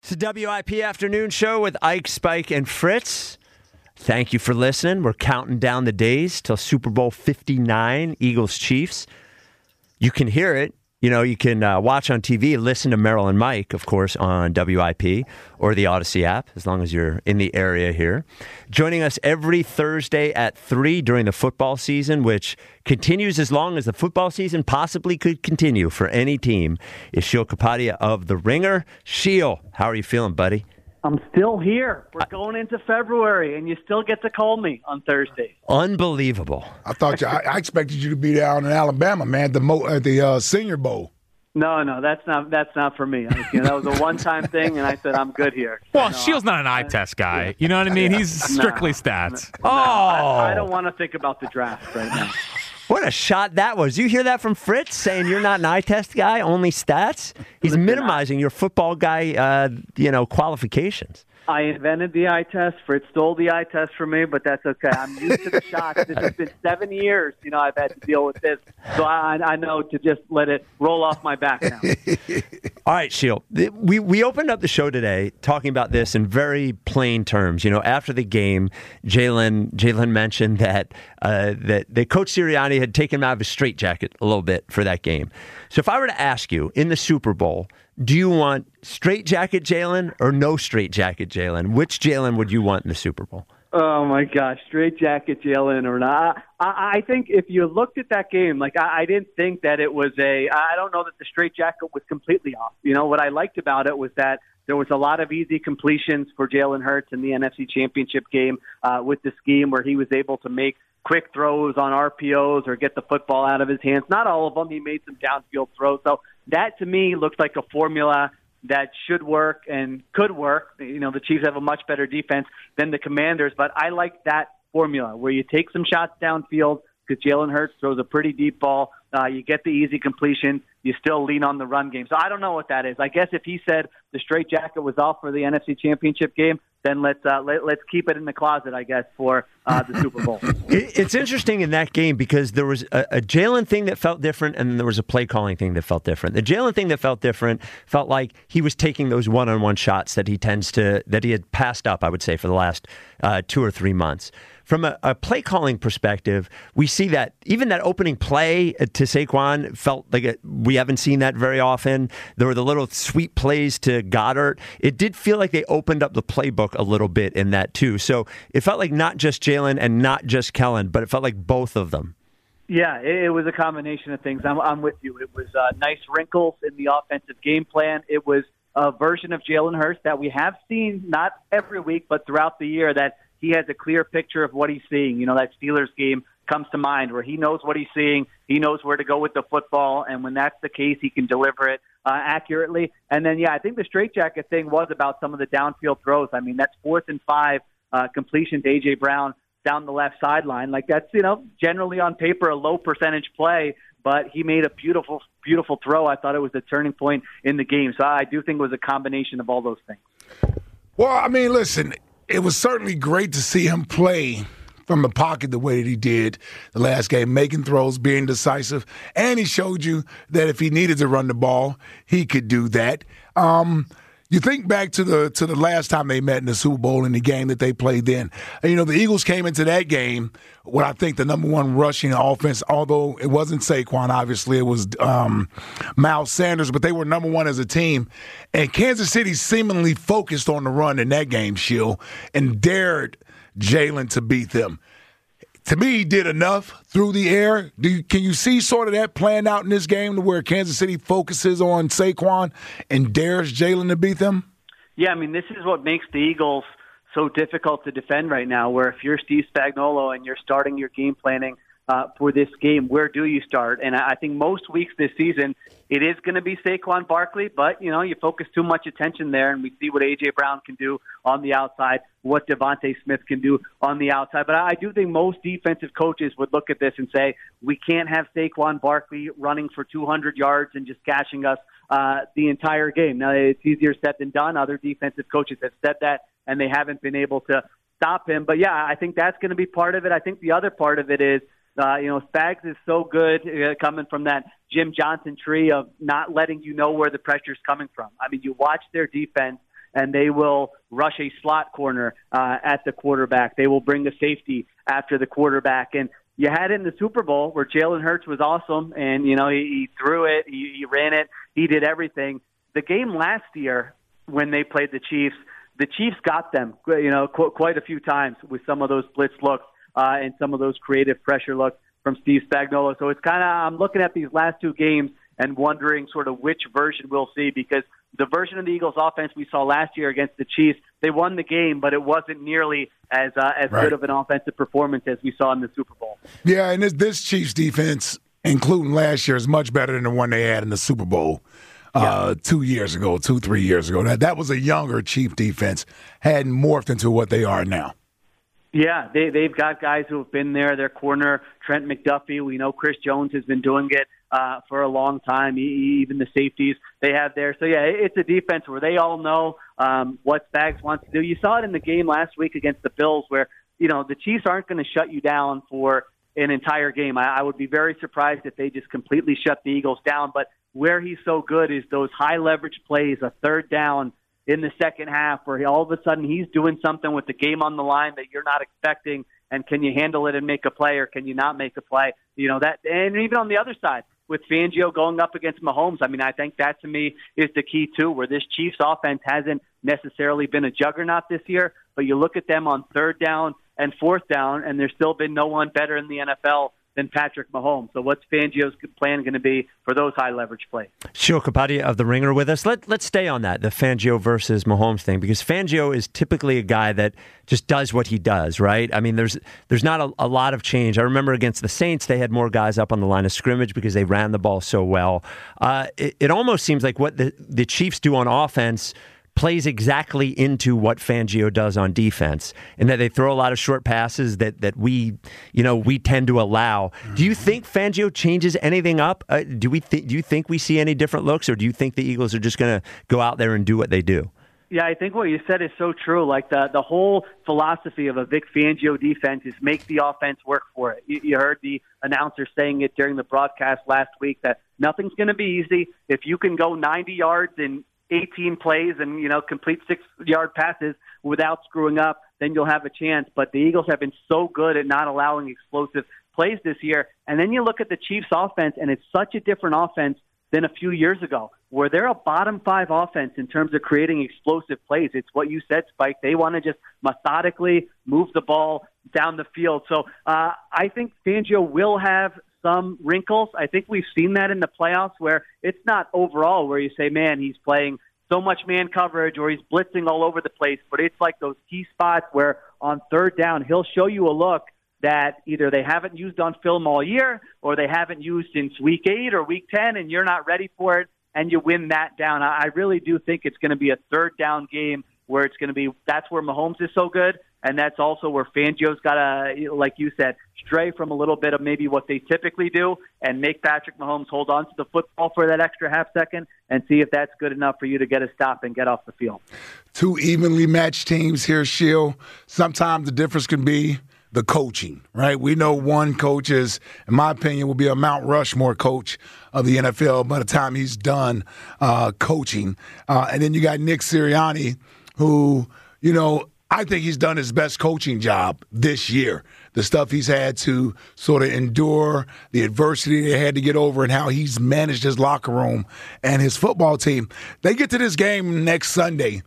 It's the WIP Afternoon Show with Ike, Spike, and Fritz. Thank you for listening. We're counting down the days till Super Bowl 59, Eagles-Chiefs. You can hear it. You know, you can watch on TV, listen to Merrill and Mike, of course, on WIP or the Odyssey app, as long as you're in the area here. Joining us every Thursday at 3 during the football season, which continues as long as the football season possibly could continue for any team, is Sheil Kapadia of The Ringer. Sheil, how are you feeling, buddy? I'm still here. We're going into February, and you still get to call me on Thursdays. Unbelievable. I expected you to be down in Alabama, man, at the Senior Bowl. No, that's not for me. That was a one-time thing, and I said I'm good here. Well, Sheil's not an eye test guy. You know what I mean? He's strictly stats. I don't want to think about the draft right now. What a shot that was. You hear that from Fritz saying you're not an eye test guy, only stats? He's minimizing your football guy, qualifications. I invented the eye test. Fritz stole the eye test from me, but that's okay. I'm used to the shots. This has been 7 years, I've had to deal with this. So I know to just let it roll off my back now. All right, Sheil. We opened up the show today talking about this in very plain terms. After the game, Jalen mentioned that Coach Sirianni had taken him out of his straitjacket a little bit for that game. So if I were to ask you, in the Super Bowl, do you want straitjacket Jalen or no straitjacket Jalen? Which Jalen would you want in the Super Bowl? Oh, my gosh, straitjacket Jalen or not. I think if you looked at that game, I didn't think that it was I don't know that the straitjacket was completely off. What I liked about it was that there was a lot of easy completions for Jalen Hurts in the NFC Championship game with the scheme where he was able to make quick throws on RPOs or get the football out of his hands. Not all of them. He made some downfield throws. So that, to me, looks like a formula that should work and could work. The Chiefs have a much better defense than the Commanders, but I like that formula where you take some shots downfield because Jalen Hurts throws a pretty deep ball. You get the easy completion. You still lean on the run game. So I don't know what that is. I guess if he said the straitjacket was off for the NFC Championship game, then let's keep it in the closet, I guess, for the Super Bowl. It's interesting in that game because there was a Jalen thing that felt different, and there was a play calling thing that felt different. The Jalen thing that felt different felt like he was taking those one-on-one shots that he had passed up, I would say, for the last 2 or 3 months. From a play calling perspective, we see that even that opening play to Saquon felt like we haven't seen that very often. There were the little sweet plays to Goddard. It did feel like they opened up the playbook a little bit in that too. So it felt like not just Jalen and not just Kellen, but it felt like both of them. Yeah, it was a combination of things. I'm with you. It was nice wrinkles in the offensive game plan. It was a version of Jalen Hurts that we have seen not every week, but throughout the year that he has a clear picture of what he's seeing. That Steelers game comes to mind where he knows what he's seeing. He knows where to go with the football. And when that's the case, he can deliver it accurately. And then, I think the straitjacket thing was about some of the downfield throws. I mean, that's 4th and 5 completion to A.J. Brown down the left sideline. That's, generally on paper a low percentage play, but he made a beautiful, beautiful throw. I thought it was a turning point in the game. So I do think it was a combination of all those things. Well, I mean, listen, it was certainly great to see him play from the pocket the way that he did the last game, making throws, being decisive, and he showed you that if he needed to run the ball, he could do that. You think back to the last time they met in the Super Bowl in the game that they played then. And, the Eagles came into that game with, I think, the number one rushing offense, although it wasn't Saquon, obviously. It was Miles Sanders, but they were number one as a team. And Kansas City seemingly focused on the run in that game, Sheil, and dared Jalen to beat them. To me, he did enough through the air. Can you see sort of that playing out in this game to where Kansas City focuses on Saquon and dares Jalen to beat them? Yeah, I mean, this is what makes the Eagles so difficult to defend right now, where if you're Steve Spagnuolo and you're starting your game planning for this game, where do you start? And I think most weeks this season, it is going to be Saquon Barkley, but, you focus too much attention there, and we see what A.J. Brown can do on the outside, what Devontae Smith can do on the outside. But I do think most defensive coaches would look at this and say, we can't have Saquon Barkley running for 200 yards and just gashing us the entire game. Now, it's easier said than done. Other defensive coaches have said that, and they haven't been able to stop him. But, yeah, I think that's going to be part of it. I think the other part of it is, Spags is so good coming from that Jim Johnson tree of not letting you know where the pressure's coming from. I mean, you watch their defense and they will rush a slot corner at the quarterback. They will bring a safety after the quarterback. And you had it in the Super Bowl where Jalen Hurts was awesome, and, he threw it, he ran it, he did everything. The game last year when they played the Chiefs got them, quite a few times with some of those blitz looks and some of those creative pressure looks from Steve Spagnuolo. So it's I'm looking at these last two games and wondering sort of which version we'll see, because the version of the Eagles offense we saw last year against the Chiefs, they won the game, but it wasn't nearly as right. Good of an offensive performance as we saw in the Super Bowl. Yeah, and this Chiefs defense, including last year, is much better than the one they had in the Super Bowl 3 years ago. That was a younger Chiefs defense, hadn't morphed into what they are now. Yeah, they've got guys who have been there. Their corner, Trent McDuffie. We know Chris Jones has been doing it for a long time, even the safeties they have there. So, yeah, it's a defense where they all know what Spags wants to do. You saw it in the game last week against the Bills where, the Chiefs aren't going to shut you down for an entire game. I would be very surprised if they just completely shut the Eagles down. But where he's so good is those high-leverage plays, a third down in the second half where all of a sudden he's doing something with the game on the line that you're not expecting, and can you handle it and make a play, or can you not make a play? That, and even on the other side with Fangio going up against Mahomes, I think that to me is the key too, where this Chiefs offense hasn't necessarily been a juggernaut this year, but you look at them on third down and fourth down, and there's still been no one better in the NFL than Patrick Mahomes. So what's Fangio's plan going to be for those high-leverage plays? Sheil Kapadia of The Ringer with us. Let's stay on that, the Fangio versus Mahomes thing, because Fangio is typically a guy that just does what he does, right? There's not a lot of change. I remember against the Saints, they had more guys up on the line of scrimmage because they ran the ball so well. It almost seems like what the Chiefs do on offense plays exactly into what Fangio does on defense, and that they throw a lot of short passes that we tend to allow. Do you think Fangio changes anything up? Do you think we see any different looks, or do you think the Eagles are just going to go out there and do what they do? Yeah, I think what you said is so true. Like the whole philosophy of a Vic Fangio defense is make the offense work for it. You heard the announcer saying it during the broadcast last week that nothing's going to be easy. If you can go 90 yards in 18 plays and, complete 6-yard passes without screwing up, then you'll have a chance. But the Eagles have been so good at not allowing explosive plays this year. And then you look at the Chiefs offense, and it's such a different offense than a few years ago, where they're a bottom 5 offense in terms of creating explosive plays. It's what you said, Spike. They want to just methodically move the ball down the field. So I think Fangio will have some wrinkles. I think we've seen that in the playoffs where it's not overall where you say, man, he's playing so much man coverage or he's blitzing all over the place, but it's like those key spots where on third down he'll show you a look that either they haven't used on film all year or they haven't used since week 8 or week 10, and you're not ready for it, and you win that down. I really do think it's going to be a third down game where it's going to be, that's where Mahomes is so good. And that's also where Fangio's got to, like you said, stray from a little bit of maybe what they typically do and make Patrick Mahomes hold on to the football for that extra half second and see if that's good enough for you to get a stop and get off the field. Two evenly matched teams here, Sheil. Sometimes the difference can be the coaching, right? We know one coach is, in my opinion, will be a Mount Rushmore coach of the NFL by the time he's done coaching. And then you got Nick Sirianni, who, I think he's done his best coaching job this year. The stuff he's had to sort of endure, the adversity they had to get over, and how he's managed his locker room and his football team. They get to this game next Sunday.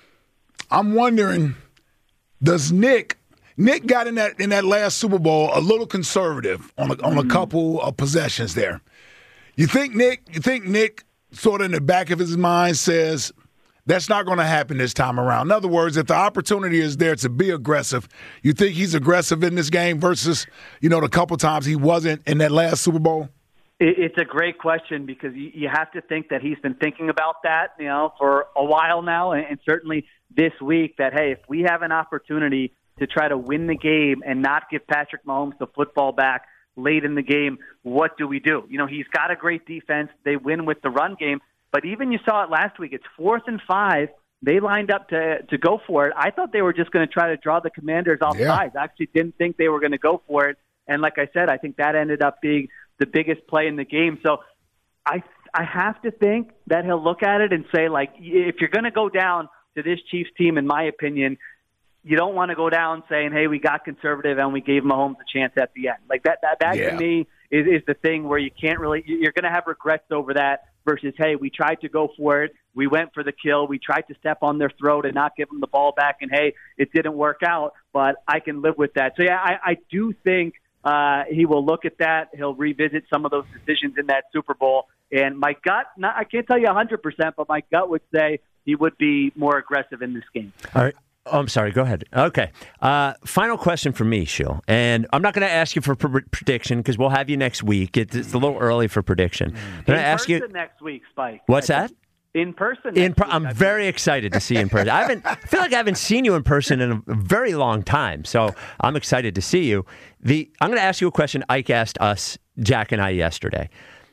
I'm wondering, does Nick got in that last Super Bowl a little conservative on a couple of possessions there. You think Nick sort of in the back of his mind says, that's not going to happen this time around. In other words, if the opportunity is there to be aggressive, you think he's aggressive in this game versus, the couple times he wasn't in that last Super Bowl? It's a great question because you have to think that he's been thinking about that, for a while now, and certainly this week that, hey, if we have an opportunity to try to win the game and not give Patrick Mahomes the football back late in the game, what do we do? He's got a great defense. They win with the run game. But even you saw it last week. It's 4th and 5. They lined up to go for it. I thought they were just going to try to draw the Commanders off sides. I actually didn't think they were going to go for it. And like I said, I think that ended up being the biggest play in the game. So I have to think that he'll look at it and say, like, if you're going to go down to this Chiefs team, in my opinion, you don't want to go down saying, hey, we got conservative and we gave Mahomes a chance at the end. Like that to me is the thing where you can't really – you're going to have regrets over that versus, hey, we tried to go for it. We went for the kill. We tried to step on their throat and not give them the ball back, and, hey, it didn't work out, but I can live with that. So, yeah, I do think he will look at that. He'll revisit some of those decisions in that Super Bowl. And my gut – I can't tell you 100%, but my gut would say he would be more aggressive in this game. All right. Oh, I'm sorry. Go ahead. Okay. Final question for me, Sheil. And I'm not going to ask you for prediction because we'll have you next week. It's a little early for prediction. But I ask you next week, Spike. What's that? In person. I'm very excited to see you in person. I feel like I haven't seen you in person in a very long time, so I'm excited to see you. I'm going to ask you a question Ike asked us, Jack and I, yesterday.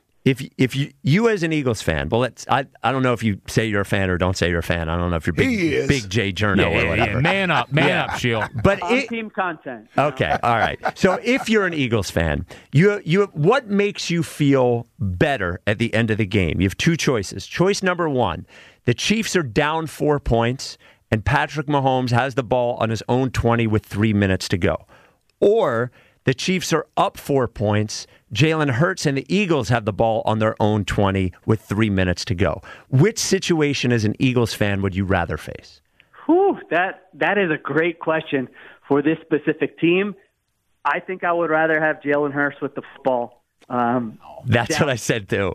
If you as an Eagles fan, well, I don't know if you say you're a fan or don't say you're a fan. I don't know if you're big Jay Journo or whatever. Man up, Sheil. But team content. Okay, all right. So if you're an Eagles fan, you what makes you feel better at the end of the game? You have two choices. Choice number one: the Chiefs are down 4 points, and Patrick Mahomes has the ball on his own 20 with 3 minutes to go, or the Chiefs are up 4 points. Jalen Hurts and the Eagles have the ball on their own 20 with 3 minutes to go. Which situation as an Eagles fan would you rather face? Whew, that is a great question for this specific team. I think I would rather have Jalen Hurts with the football. That's what I said too.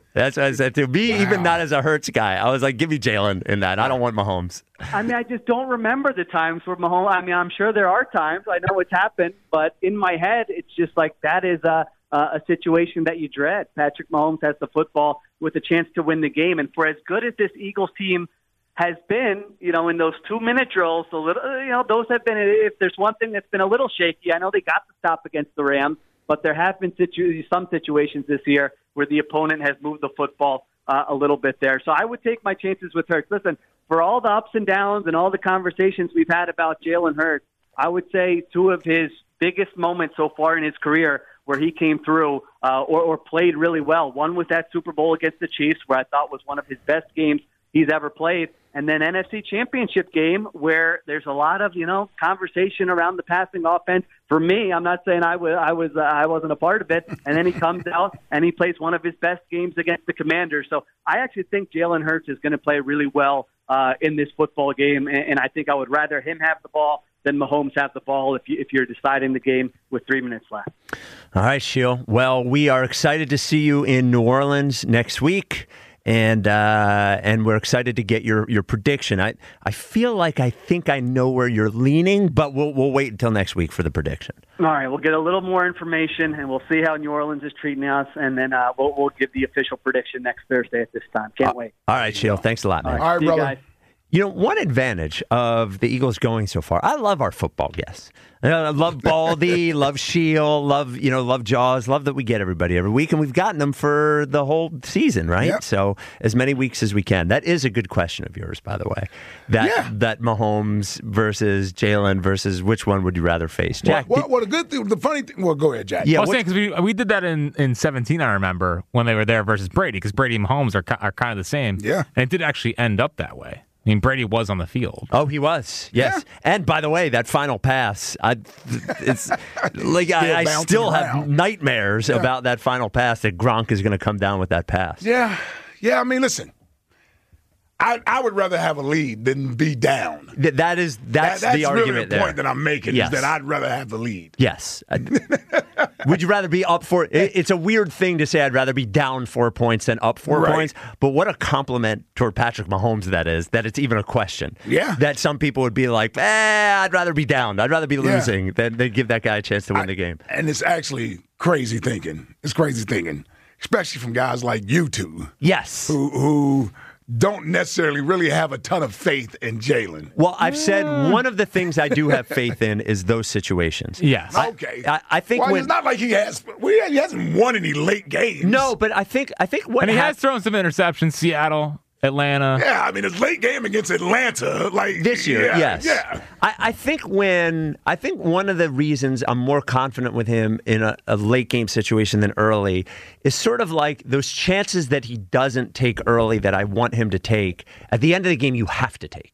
Me, even not as a Hurts guy, I was like, give me Jalen in that. I don't want Mahomes. I mean, I just don't remember the times where Mahomes. I mean, I'm sure there are times. I know it's happened, but in my head, it's just like that is a situation that you dread. Patrick Mahomes has the football with a chance to win the game, and for as good as this Eagles team has been, in those 2-minute drills, those have been. If there's one thing that's been a little shaky, I know they got the stop against the Rams. But there have been some situations this year where the opponent has moved the football a little bit there. So I would take my chances with Hurts. Listen, for all the ups and downs and all the conversations we've had about Jalen Hurts, I would say two of his biggest moments so far in his career where he came through or played really well. One was that Super Bowl against the Chiefs, where I thought was one of his best games he's ever played. And then NFC Championship game where there's a lot of, conversation around the passing offense. For me, I'm not saying I wasn't a part of it. And then he comes out and he plays one of his best games against the Commanders. So I actually think Jalen Hurts is going to play really well in this football game. And I think I would rather him have the ball than Mahomes have the ball if you're deciding the game with 3 minutes left. All right, Sheil. Well, we are excited to see you in New Orleans next week. And we're excited to get your prediction. I feel like I think I know where you're leaning, but we'll wait until next week for the prediction. All right, we'll get a little more information, and we'll see how New Orleans is treating us, and then we'll give the official prediction next Thursday at this time. Can't wait. All right, Sheil. Thanks a lot, man. All right, brother. Guys. One advantage of the Eagles going so far, I love our football guests. I love Baldy, love Sheil, love Jaws, love that we get everybody every week, and we've gotten them for the whole season, right? Yep. So as many weeks as we can. That is a good question of yours, by the way. That Mahomes versus Jalen versus which one would you rather face? Jack, the good thing, the funny thing. Well, go ahead, Jack. Yeah, I was saying because we did that in 17. I remember when they were there versus Brady, because Brady and Mahomes are kind of the same. Yeah, and it did actually end up that way. I mean, Brady was on the field. Oh, he was. Yes. Yeah. And by the way, that final pass, I still have nightmares about that final pass that Gronk is going to come down with that pass. Yeah. I mean, listen, I would rather have a lead than be down. That's the argument really the point that I'm making, is that I'd rather have the lead. Yes. Would you rather be up 4? It's a weird thing to say I'd rather be down 4 points than up 4 points, but what a compliment toward Patrick Mahomes that is, that it's even a question. Yeah. That some people would be like, I'd rather be down. I'd rather be losing than give that guy a chance to win the game. And it's actually crazy thinking. It's crazy thinking, especially from guys like you two. Yes. Who don't necessarily really have a ton of faith in Jalen. Well, I've said one of the things I do have faith in is those situations. Yes. Okay. I think it's not like he hasn't won any late games. No, but I think what he has thrown some interceptions. Seattle, Atlanta. Yeah, I mean, his late game against Atlanta, like this year. Yes. Yeah. I think one of the reasons I'm more confident with him in a late game situation than early is sort of like those chances that he doesn't take early that I want him to take. At the end of the game, you have to take.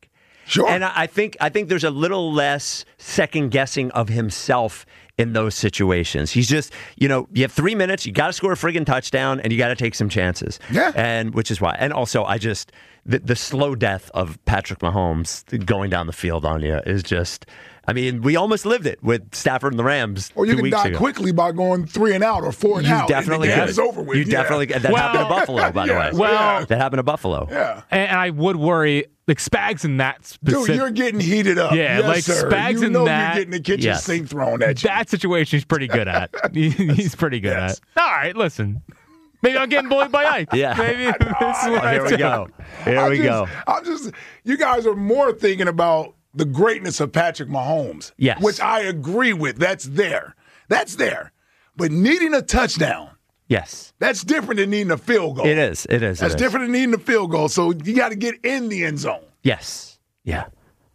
Sure. And I think there's a little less second guessing of himself in those situations. He's just, you have 3 minutes, you got to score a friggin' touchdown, and you got to take some chances. Yeah. And which is why. And also, the slow death of Patrick Mahomes going down the field on you is just, we almost lived it with Stafford and the Rams. Or you 2 can weeks die ago. quickly by going 3 and out or 4 and You out. definitely and the game could. is over with. You definitely that happened to Buffalo, by the way. Well, that happened to Buffalo. Yeah. And I would worry, like Spags in that specific. Dude, you're getting heated up. Yeah, yes, like sir. Spags you in know that- you're getting the kitchen Yes. sink thrown at you. that situation he's pretty good at. He's pretty good Yes. at. All right, listen. Maybe I'm getting bullied by Ike. Yeah. Maybe this is what I Here we do. go. Here we go. You guys are more thinking about the greatness of Patrick Mahomes. Yes. Which I agree with. That's there. But needing a touchdown, Yes. that's different than needing a field goal. It is. That's different than needing a field goal. So you got to get in the end zone. Yes. Yeah.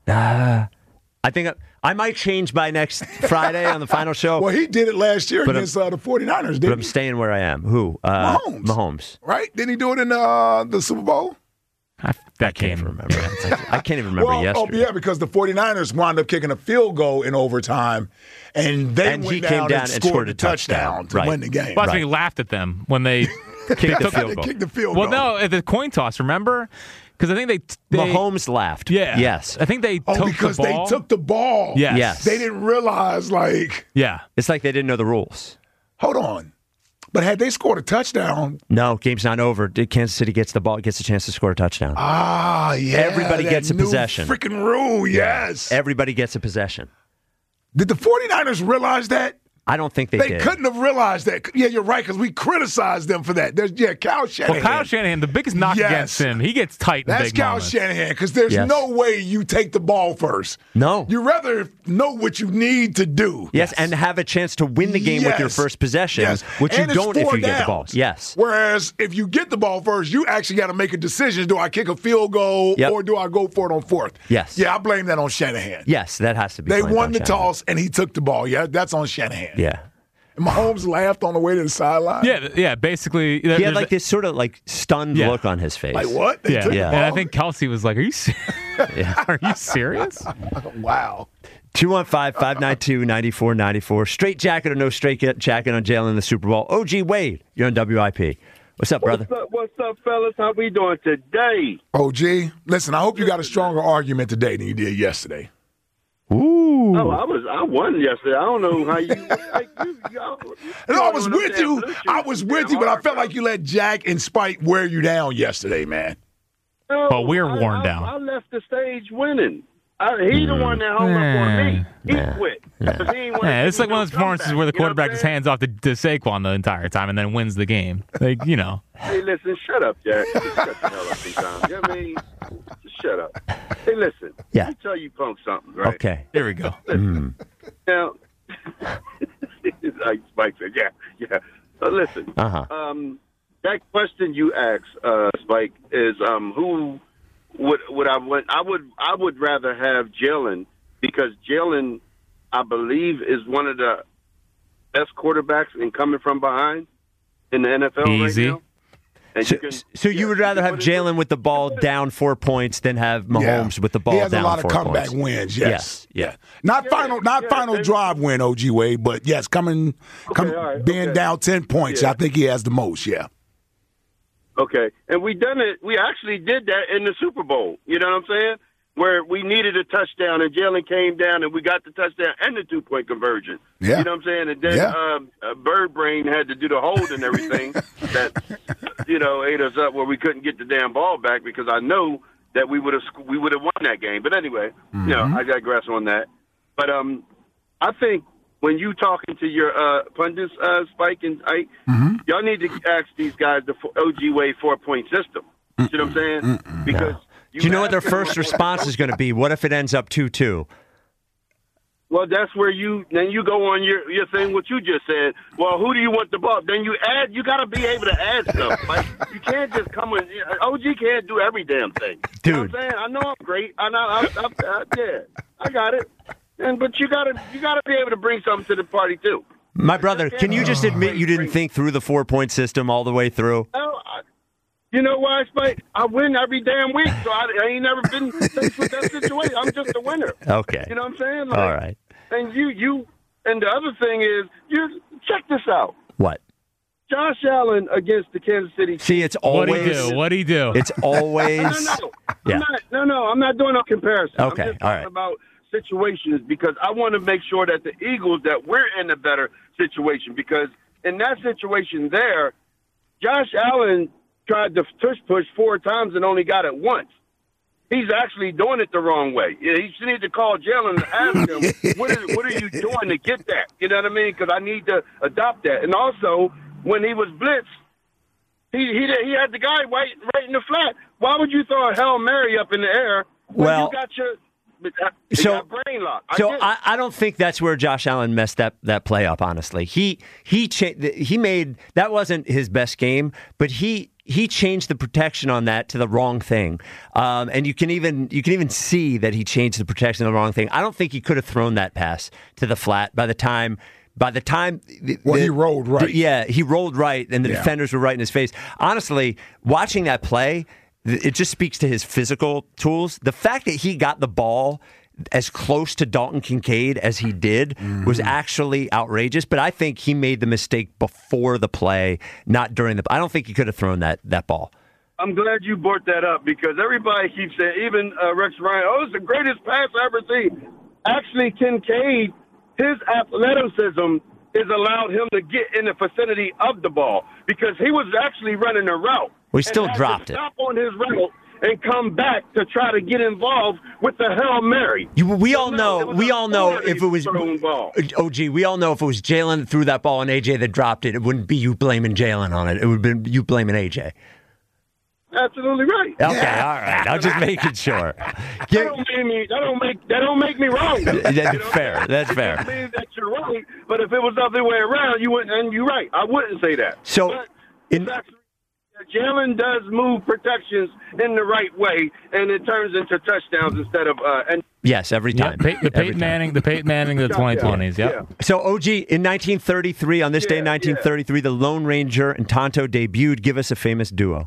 I think I might change by next Friday on the final show. Well, he did it last year But against the 49ers, but didn't I'm he? staying where I am. Who? Mahomes. Mahomes. Right? Didn't he do it in the Super Bowl? That Can't even game. remember. I can't even remember yesterday. yeah, because the 49ers wound up kicking a field goal in overtime, and they And went he down came down and and scored scored a a touchdown to touchdown. win the game. Plus, Right. we laughed at them when they Kicked the took field They goal. kicked the field Well, goal. no, at the coin toss, remember? Because I think they Mahomes laughed. Yeah. Yes. I think they Oh, took because the ball. they took the ball. Yes. Yes. They didn't realize, Yeah. It's like they didn't know the rules. hold on. But had they scored a touchdown, No, game's not over. Kansas City gets the ball, gets a chance to score a touchdown. yeah. Everybody that gets a new possession. Freaking rule, yes. Everybody gets a possession. Did the 49ers realize that? I don't think they They did. couldn't have realized that. Yeah, you're right, because we criticized them for that. Kyle Shanahan. Well, Kyle Shanahan, the biggest knock Yes. against him, he gets tight in That's big Kyle moments. Shanahan, because there's Yes. no way you take the ball first. No. You rather know what you need to do. Yes, and have a chance to win the game with your Yes. first possession, Yes. which And you it's don't if 4 you get the ball. downs. Yes. Whereas if you get the ball first, you actually got to make a decision. Do I kick a field goal Yep. or do I go for it on fourth? Yes. Yeah, I blame that on Shanahan. Yes, that has to be. They blamed won on the Shanahan. toss and he took the ball. Yeah, that's on Shanahan. Yeah. And Mahomes laughed on the way to the sideline. Yeah, basically. He had there's like this sort of like stunned Yeah. look on his face. Like what? They Yeah. took the Yeah. And I ball? think Kelsey was like, "Are you are you serious?" Wow. 215-592-9494. Straight jacket or no straight jacket on Jalen in the Super Bowl. OG Wade, you're on WIP. What's up, brother? What's up, fellas? How we doing today? OG, listen, I hope you got a stronger argument today than you did yesterday. Ooh. Oh, I won yesterday. I don't know how you. No, I was with you. I was with you, but I felt like you let Jack and Spike wear you down yesterday, man. No, Well, we're worn down. I left the stage winning. He the one that hung up on me. He quit. 'Cause he ain't wanna Yeah, it's give like me one no of those performances comeback, where the you know what quarterback I'm just saying? hands off to Saquon the entire time and then wins the game. Like, you know. Hey, listen, shut up, Jack. Just shut the hell up sometimes. You know what I mean? Just shut up. Hey, listen. Yeah. Let me tell you punk something, right? Okay. Here we go. Now, like Spike said, yeah. So listen, Uh-huh. that question you asked, Spike, is who would I want? I would rather have Jalen because Jalen, I believe, is one of the best quarterbacks in coming from behind in the NFL Easy. right now. And So you would rather have Jalen with the ball down 4 points than have Mahomes with the ball He has down a lot 4 of comeback points? wins, yes. Yeah. Not final and- drive win, OG Wade, but yes, all right, being okay. down 10 points, Yeah. I think he has the most, yeah. Okay, and we done it. We actually did that in the Super Bowl. You know what I'm saying? Where we needed a touchdown, and Jalen came down, and we got the touchdown and the 2-point conversion. Yeah. You know what I'm saying? And then Bird Brain had to do the hold and everything that, ate us up where we couldn't get the damn ball back because I know that we would have won that game. But anyway, I digress on that. But I think when you talking to your pundits, Spike and Ike, y'all need to ask these guys the OG Way 4-point system. You know what I'm saying? Because Do you know what their ask them first response is going to be? What if it ends up 2-2? Well, that's where you go on your thing. What you just said. Well, who do you want the ball? Then you add. You got to be able to add stuff. Like you can't just come in. OG can't do every damn thing. Dude. You know what I'm saying? I know I'm great. I know. Yeah, I got it. But you got to be able to bring something to the party too. My brother, can you just admit you didn't think through the 4-point system all the way through? No, You know why, Spike? I win every damn week, so I ain't never been faced with that situation. I'm just a winner. Okay. You know what I'm saying? All right. And and the other thing is, check this out. What? Josh Allen against the Kansas City Chiefs. See, it's always. What'd he do? It's always. No, I'm not doing a comparison. Okay, I'm just all talking right. about situations because I want to make sure that the Eagles, that we're in a better situation because in that situation there, Josh Allen tried to push 4 times and only got it once. He's actually doing it the wrong way. He should need to call Jalen and ask him, what are you doing to get that? You know what I mean? Because I need to adopt that. And also, when he was blitzed, he had the guy right in the flat. Why would you throw a Hail Mary up in the air when you got your brain lock? I don't think that's where Josh Allen messed that play up. Honestly, he made that wasn't his best game, but he changed the protection on that to the wrong thing, and you can even see that he changed the protection to the wrong thing. I don't think he could have thrown that pass to the flat by the time. He rolled right. He rolled right, and the defenders were right in his face. Honestly, watching that play, it just speaks to his physical tools. The fact that he got the ball as close to Dalton Kincaid as he did was actually outrageous, but I think he made the mistake before the play, not during the. I don't think he could have thrown that ball. I'm glad you brought that up because everybody keeps saying, even Rex Ryan, it's the greatest pass I ever seen. Actually, Kincaid, his athleticism has allowed him to get in the vicinity of the ball because he was actually running a route. We still dropped it. Stop on his route and come back to try to get involved with the Hail Mary. We all know if it was OG. We all know if it was Jalen that threw that ball and AJ that dropped it, it wouldn't be you blaming Jalen on it. It would have been you blaming AJ. Absolutely right. Okay, all right. I'm just making sure. That don't make me wrong. That's fair. That's fair. It means that you're right, but if it was the other way around, you wouldn't. And you're right. I wouldn't say that. So, Jalen does move protections in the right way, and it turns into touchdowns instead of. Yes, every time. The Peyton Manning of the 2020s. Yep. Yeah. So, OG, in 1933, on this day in 1933, the Lone Ranger and Tonto debuted. Give us a famous duo.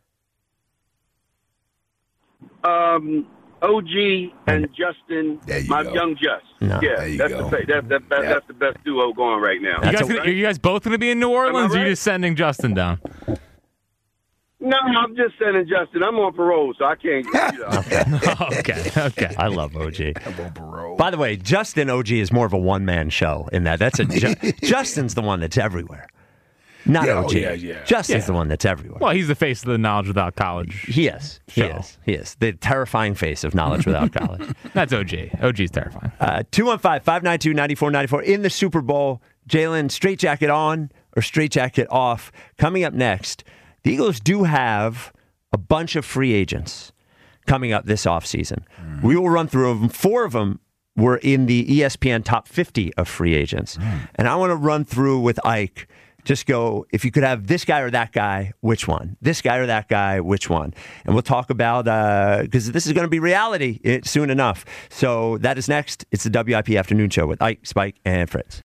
OG and Justin, young Just. No. Yeah, that's the best duo going right now. Are you guys both going to be in New Orleans, or are you just sending Justin down? No, I'm just sending Justin. I'm on parole, so I can't. Okay. I love OG. I'm on parole. By the way, Justin OG is more of a one-man show in that. Justin's the one that's everywhere. Not OG. Justin's the one that's everywhere. Well, he's the face of the Knowledge Without College. He is. He is. The terrifying face of Knowledge Without College. That's OG. OG's terrifying. 215-592-9494. In the Super Bowl, Jalen, straitjacket on or straitjacket off? Coming up next, the Eagles do have a bunch of free agents coming up this offseason. We will run through them. 4 of them were in the ESPN top 50 of free agents. And I want to run through with Ike. Just go, if you could have this guy or that guy, which one? This guy or that guy, which one? And we'll talk about, because this is going to be reality soon enough. So that is next. It's the WIP Afternoon Show with Ike, Spike, and Fritz.